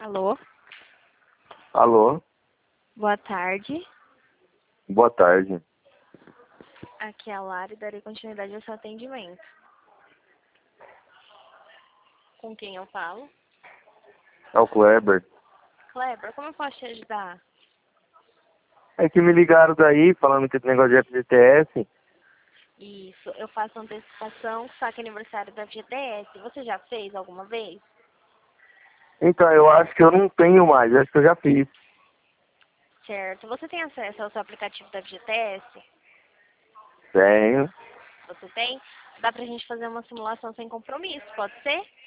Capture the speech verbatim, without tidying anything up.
Alô? Alô? Boa tarde. Boa tarde. Aqui é a Lara e darei continuidade ao seu atendimento. Com quem eu falo? É o Kleber. Kleber, como eu posso te ajudar? É que me ligaram daí falando que esse negócio de F G T S. Isso, eu faço antecipação, saque aniversário da F G T S. Você já fez alguma vez? Então, eu acho que eu não tenho mais, acho que eu já fiz. Certo. Você tem acesso ao seu aplicativo da F G T S? Tenho. Você tem? Dá pra gente fazer uma simulação sem compromisso, pode ser?